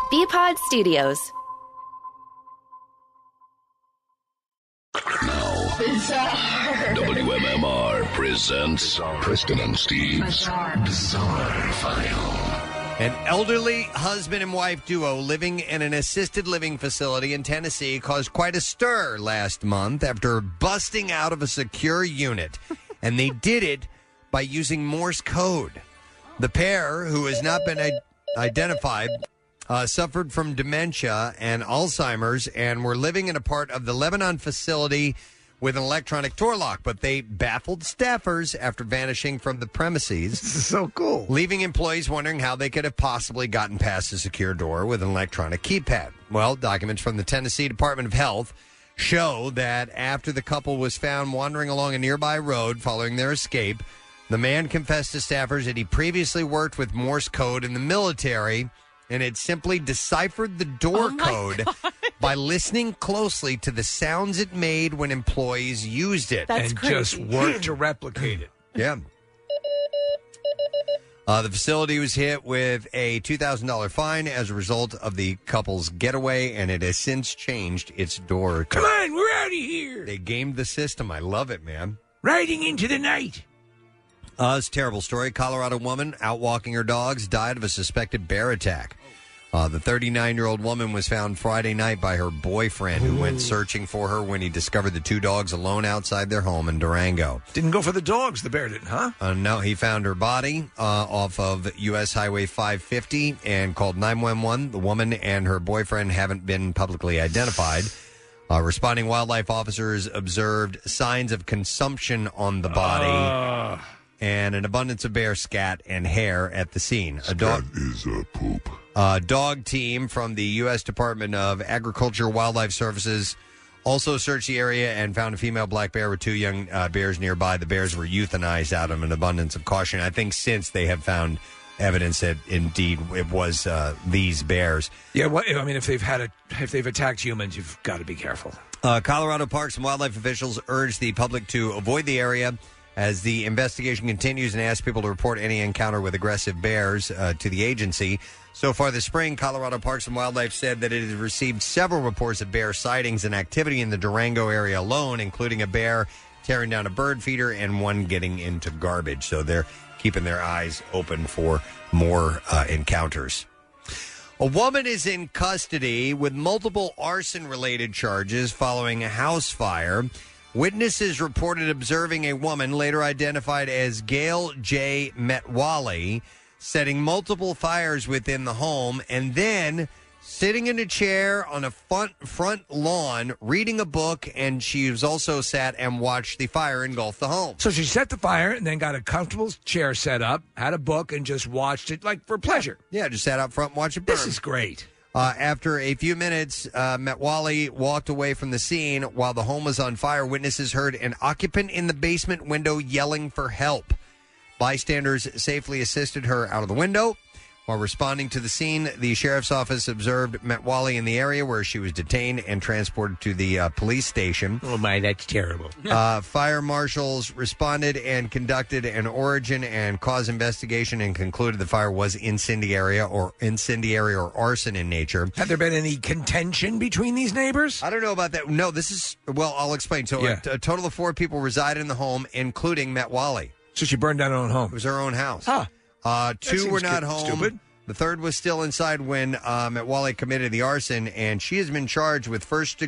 Bpod Studios. WMMR presents Preston and Steve's Bizarre File. An elderly husband and wife duo living in an assisted living facility in Tennessee caused quite a stir last month after busting out of a secure unit. And they did it by using Morse code. The pair, who has not been identified, suffered from dementia and Alzheimer's and were living in a part of the Lebanon facility with an electronic door lock, but they baffled staffers after vanishing from the premises. This is so cool. Leaving employees wondering how they could have possibly gotten past the secure door with an electronic keypad. Well, documents from the Tennessee Department of Health show that after the couple was found wandering along a nearby road following their escape, the man confessed to staffers that he previously worked with Morse code in the military and had simply deciphered the door code by listening closely to the sounds it made when employees used it. That's crazy. Just worked to replicate it. Yeah. The facility was hit with a $2,000 fine as a result of the couple's getaway, and it has since changed its door code. Come on, we're out of here. They gamed the system. I love it, man. Riding into the night. It's a terrible story. Colorado woman out walking her dogs died of a suspected bear attack. The 39-year-old woman was found Friday night by her boyfriend, who went searching for her when he discovered the two dogs alone outside their home in Durango. Didn't go for the dogs, the bear didn't, huh? No, he found her body off of U.S. Highway 550 and called 911. The woman and her boyfriend haven't been publicly identified. Responding wildlife officers observed signs of consumption on the body and an abundance of bear scat and hair at the scene. Scat is a poop. Dog team from the U.S. Department of Agriculture Wildlife Services also searched the area and found a female black bear with two young bears nearby. The bears were euthanized out of an abundance of caution. I think since they have found evidence that indeed it was these bears. Yeah, well, I mean, if they've attacked humans, you've got to be careful. Colorado Parks and Wildlife officials urge the public to avoid the area as the investigation continues and ask people to report any encounter with aggressive bears to the agency. So far this spring, Colorado Parks and Wildlife said that it has received several reports of bear sightings and activity in the Durango area alone, including a bear tearing down a bird feeder and one getting into garbage. So they're keeping their eyes open for more encounters. A woman is in custody with multiple arson-related charges following a house fire. Witnesses reported observing a woman, later identified as Gail J. Metwally, setting multiple fires within the home and then sitting in a chair on a front lawn, reading a book, and she was also sat and watched the fire engulf the home. So she set the fire and then got a comfortable chair set up, had a book, and just watched it like for pleasure. Yeah, just sat out front and watched it burn. This is great. After a few minutes, Metwally walked away from the scene while the home was on fire. Witnesses heard an occupant in the basement window yelling for help. Bystanders safely assisted her out of the window. While responding to the scene, the sheriff's office observed Metwally in the area where she was detained and transported to the police station. Oh, my, that's terrible. Fire marshals responded and conducted an origin and cause investigation and concluded the fire was incendiary or arson in nature. Have there been any contention between these neighbors? I don't know about that. No, this is, well, I'll explain. So a total of 4 people resided in the home, including Metwally. So she burned down her own home. It was her own house. Huh. 2 were not home. Stupid. The third was still inside when Metwally committed the arson, and she has been charged with first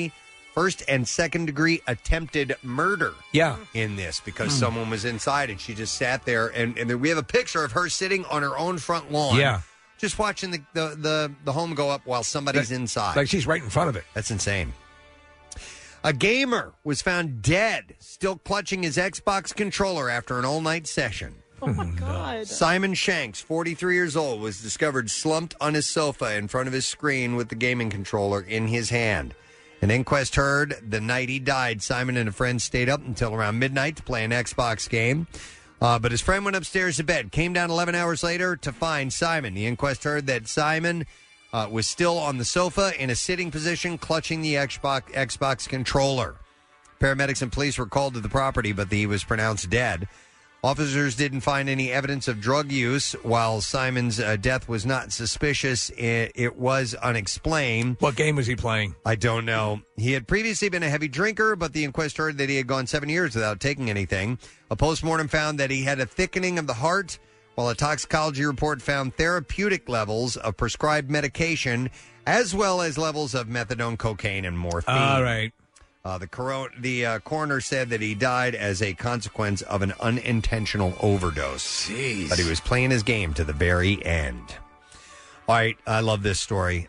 and second degree attempted murder. Yeah. In this because someone was inside and she just sat there, and we have a picture of her sitting on her own front lawn. Yeah. Just watching the home go up while somebody's inside. Like she's right in front of it. That's insane. A gamer was found dead, still clutching his Xbox controller after an all-night session. Oh, my God. Simon Shanks, 43 years old, was discovered slumped on his sofa in front of his screen with the gaming controller in his hand. An inquest heard the night he died. Simon and a friend stayed up until around midnight to play an Xbox game. But his friend went upstairs to bed, came down 11 hours later to find Simon. The inquest heard that Simon was still on the sofa in a sitting position, clutching the Xbox controller. Paramedics and police were called to the property, but he was pronounced dead. Officers didn't find any evidence of drug use. While Simon's death was not suspicious, it was unexplained. What game was he playing? I don't know. He had previously been a heavy drinker, but the inquest heard that he had gone 7 years without taking anything. A postmortem found that he had a thickening of the heart, while a toxicology report found therapeutic levels of prescribed medication, as well as levels of methadone, cocaine, and morphine. All right. The coroner said that he died as a consequence of an unintentional overdose. Jeez. But he was playing his game to the very end. All right, I love this story.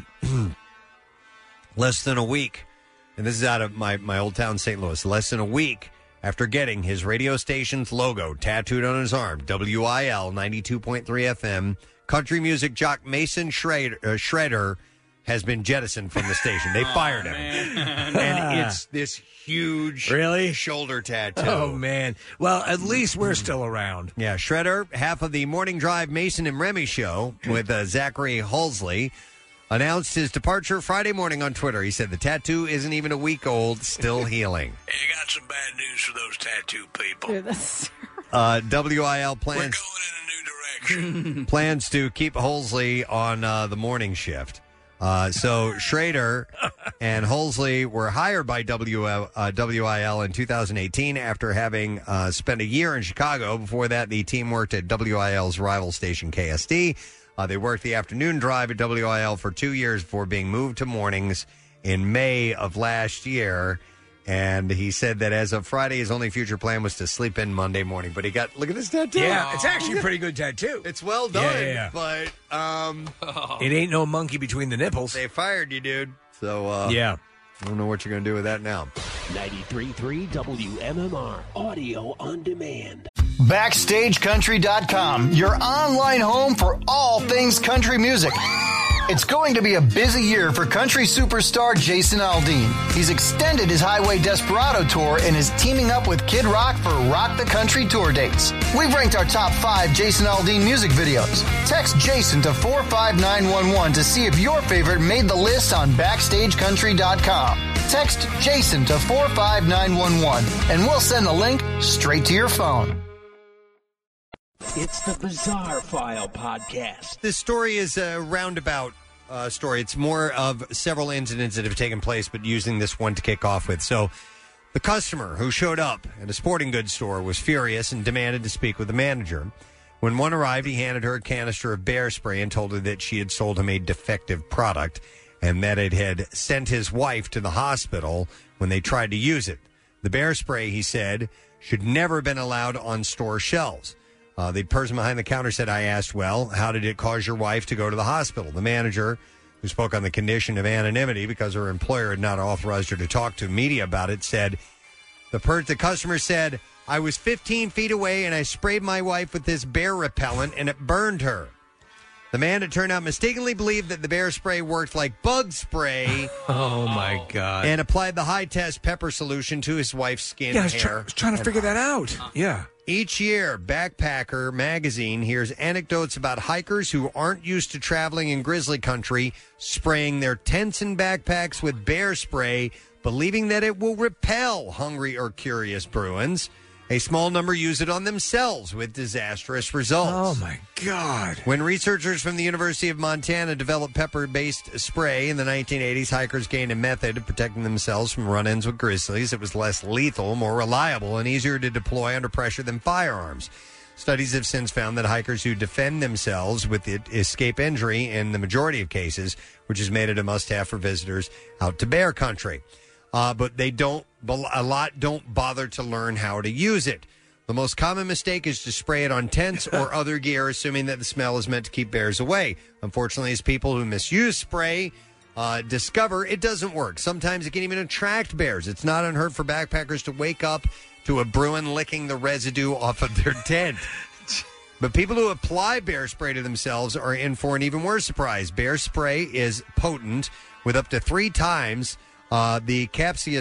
Less than a week, and this is out of my old town, St. Louis, less than a week after getting his radio station's logo tattooed on his arm, WIL 92.3 FM, country music jock Mason Shredder has been jettisoned from the station. They fired him. And it's this huge shoulder tattoo. Oh, man. Well, at least we're still around. Yeah, Shredder, half of the Morning Drive Mason and Remy show with Zachary Hulsley, announced his departure Friday morning on Twitter. He said the tattoo isn't even a week old, still healing. You got some bad news for those tattoo people. Dude, that's WIL plans... We're going in a new direction. plans to keep Hulsley on the morning shift. So Schrader and Hulsley were hired by WIL in 2018 after having spent a year in Chicago. Before that, the team worked at WIL's rival station, KSD. They worked the afternoon drive at WIL for 2 years before being moved to mornings in May of last year. And he said that as of Friday, his only future plan was to sleep in Monday morning. But look at this tattoo. Yeah, it's actually a pretty good tattoo. It's well done, Yeah. but it ain't no monkey between the nipples. They fired you, dude. So, yeah. I don't know what you're going to do with that now. 93.3 WMMR, audio on demand. BackstageCountry.com, your online home for all things country music. It's going to be a busy year for country superstar Jason Aldean. He's extended his Highway Desperado tour and is teaming up with Kid Rock for Rock the Country tour dates. We've ranked our top 5 Jason Aldean music videos. Text Jason to 45911 to see if your favorite made the list on BackstageCountry.com. Text Jason to 45911 and we'll send the link straight to your phone. It's the Bizarre File Podcast. This story is a roundabout story. It's more of several incidents that have taken place, but using this one to kick off with. So the customer who showed up at a sporting goods store was furious and demanded to speak with the manager. When one arrived, he handed her a canister of bear spray and told her that she had sold him a defective product and that it had sent his wife to the hospital when they tried to use it. The bear spray, he said, should never have been allowed on store shelves. The person behind the counter said, I asked, well, how did it cause your wife to go to the hospital? The manager, who spoke on the condition of anonymity because her employer had not authorized her to talk to media about it, said, the customer said, I was 15 feet away and I sprayed my wife with this bear repellent and it burned her. The man, it turned out, mistakenly believed that the bear spray worked like bug spray. Oh, my God. And applied the high-test pepper solution to his wife's skin, Yeah, hair. I was trying to figure that out. Yeah. Each year, Backpacker magazine hears anecdotes about hikers who aren't used to traveling in grizzly country spraying their tents and backpacks with bear spray, believing that it will repel hungry or curious Bruins. A small number use it on themselves with disastrous results. Oh, my God. When researchers from the University of Montana developed pepper-based spray in the 1980s, hikers gained a method of protecting themselves from run-ins with grizzlies. It was less lethal, more reliable, and easier to deploy under pressure than firearms. Studies have since found that hikers who defend themselves with it escape injury in the majority of cases, which has made it a must-have for visitors out to bear country. But a lot don't bother to learn how to use it. The most common mistake is to spray it on tents or other gear, assuming that the smell is meant to keep bears away. Unfortunately, as people who misuse spray discover, it doesn't work. Sometimes it can even attract bears. It's not unheard for backpackers to wake up to a Bruin licking the residue off of their tent. But people who apply bear spray to themselves are in for an even worse surprise. Bear spray is potent with up to 3 times the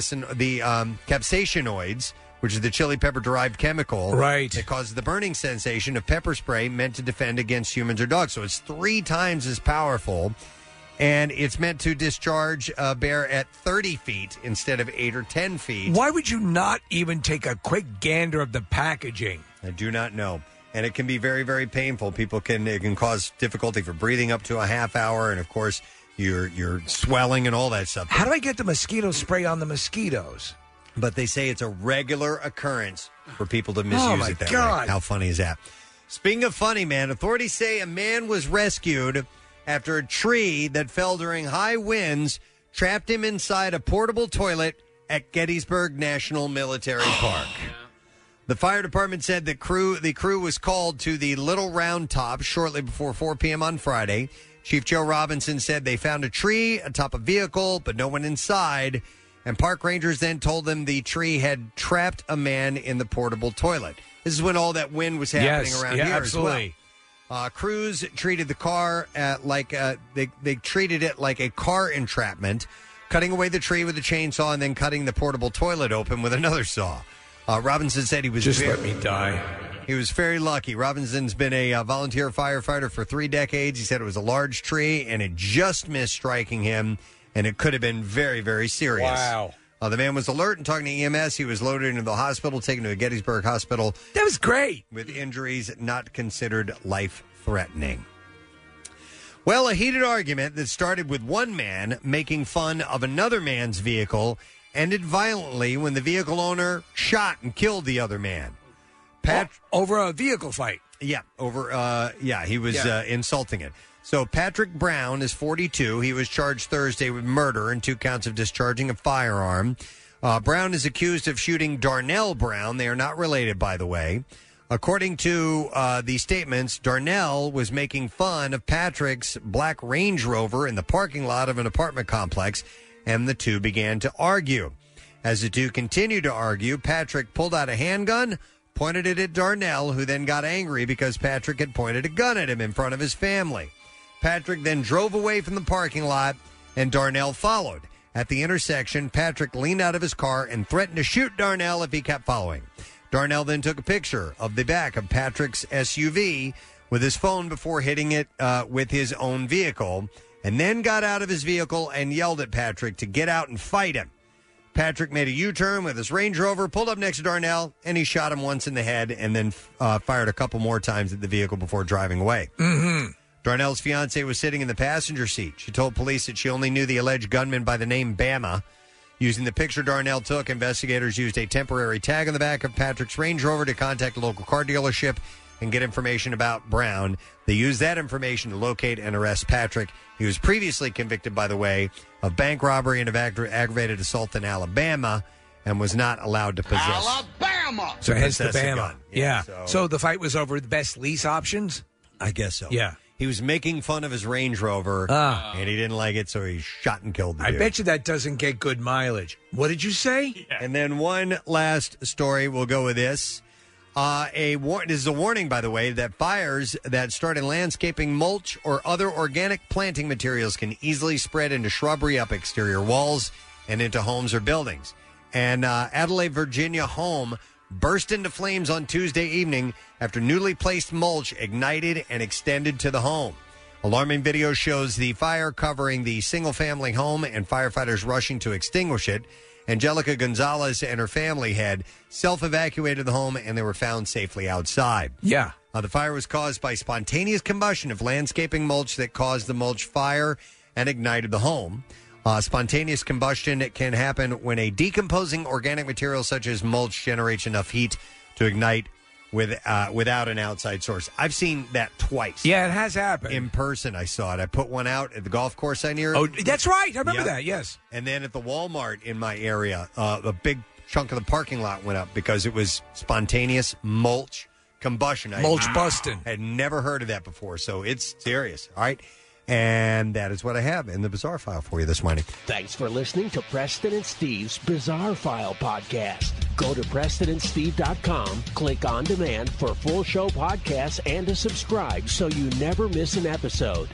capsaicinoids, which is the chili pepper-derived chemical that causes the burning sensation of pepper spray meant to defend against humans or dogs. So it's 3 times as powerful, and it's meant to discharge a bear at 30 feet instead of 8 or 10 feet. Why would you not even take a quick gander of the packaging? I do not know. And it can be very, very painful. It can cause difficulty for breathing up to a half hour. And, of course, you're swelling and all that stuff. How do I get the mosquito spray on the mosquitoes? But they say it's a regular occurrence for people to misuse it that way. How funny is that? Speaking of funny, man, authorities say a man was rescued after a tree that fell during high winds trapped him inside a portable toilet at Gettysburg National Military Park. The fire department said the crew was called to the Little Round Top shortly before 4 p.m. on Friday. Chief Joe Robinson said they found a tree atop a vehicle, but no one inside. And park rangers then told them the tree had trapped a man in the portable toilet. This is when all that wind was happening around here absolutely. as well. Crews treated the car they treated it like a car entrapment, cutting away the tree with a chainsaw and then cutting the portable toilet open with another saw. Robinson said he was let me die. He was very lucky. Robinson's been a volunteer firefighter for 3 decades. He said it was a large tree, and it just missed striking him, and it could have been very, very serious. Wow. The man was alert and talking to EMS. He was loaded into the hospital, taken to a Gettysburg hospital. That was great. With injuries not considered life-threatening. Well, a heated argument that started with one man making fun of another man's vehicle ended violently when the vehicle owner shot and killed the other man. Over a vehicle fight. Yeah, he was insulting it. So Patrick Brown is 42. He was charged Thursday with murder and 2 counts of discharging a firearm. Brown is accused of shooting Darnell Brown. They are not related, by the way. According to the statements, Darnell was making fun of Patrick's black Range Rover in the parking lot of an apartment complex, and the two began to argue. As the two continued to argue, Patrick pulled out a handgun, pointed it at Darnell, who then got angry because Patrick had pointed a gun at him in front of his family. Patrick then drove away from the parking lot, and Darnell followed. At the intersection, Patrick leaned out of his car and threatened to shoot Darnell if he kept following. Darnell then took a picture of the back of Patrick's SUV with his phone before hitting it with his own vehicle, and then got out of his vehicle and yelled at Patrick to get out and fight him. Patrick made a U-turn with his Range Rover, pulled up next to Darnell, and he shot him once in the head and then fired a couple more times at the vehicle before driving away. Mm-hmm. Darnell's fiancée was sitting in the passenger seat. She told police that she only knew the alleged gunman by the name Bama. Using the picture Darnell took, investigators used a temporary tag on the back of Patrick's Range Rover to contact a local car dealership and get information about Brown. They used that information to locate and arrest Patrick. He was previously convicted, by the way, of bank robbery and of aggravated assault in Alabama and was not allowed to possess. Alabama! So hence the Bama. Gun. Yeah. So the fight was over the best lease options? I guess so. Yeah. He was making fun of his Range Rover, and he didn't like it, so he shot and killed the dude. I bet you that doesn't get good mileage. What did you say? Yeah. And then one last story. We'll go with this. This is a warning, by the way, that fires that start in landscaping mulch or other organic planting materials can easily spread into shrubbery up exterior walls and into homes or buildings. And Adelaide, Virginia home burst into flames on Tuesday evening after newly placed mulch ignited and extended to the home. Alarming video shows the fire covering the single-family home and firefighters rushing to extinguish it. Angelica Gonzalez and her family had self-evacuated the home, and they were found safely outside. Yeah. The fire was caused by spontaneous combustion of landscaping mulch that caused the mulch fire and ignited the home. Spontaneous combustion can happen when a decomposing organic material such as mulch generates enough heat to ignite without an outside source. I've seen that twice. Yeah, it has happened. In person, I saw it. I put one out at the golf course I near. Oh, that's right. I remember that, yes. And then at the Walmart in my area, a big chunk of the parking lot went up because it was spontaneous mulch combustion. Mulch busting. I had never heard of that before, so it's serious. All right. And that is what I have in the Bizarre File for you this morning. Thanks for listening to Preston and Steve's Bizarre File podcast. Go to PrestonandSteve.com, click on demand for full show podcasts and to subscribe so you never miss an episode.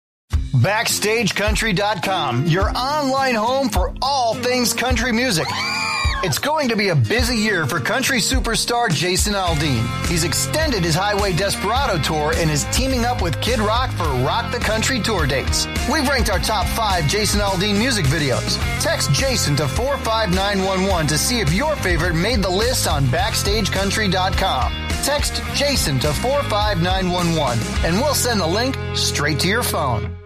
BackstageCountry.com, your online home for all things country music. It's going to be a busy year for country superstar Jason Aldean. He's extended his Highway Desperado tour and is teaming up with Kid Rock for Rock the Country tour dates. We've ranked our top 5 Jason Aldean music videos. Text Jason to 45911 to see if your favorite made the list on BackstageCountry.com. Text Jason to 45911 and we'll send the link straight to your phone.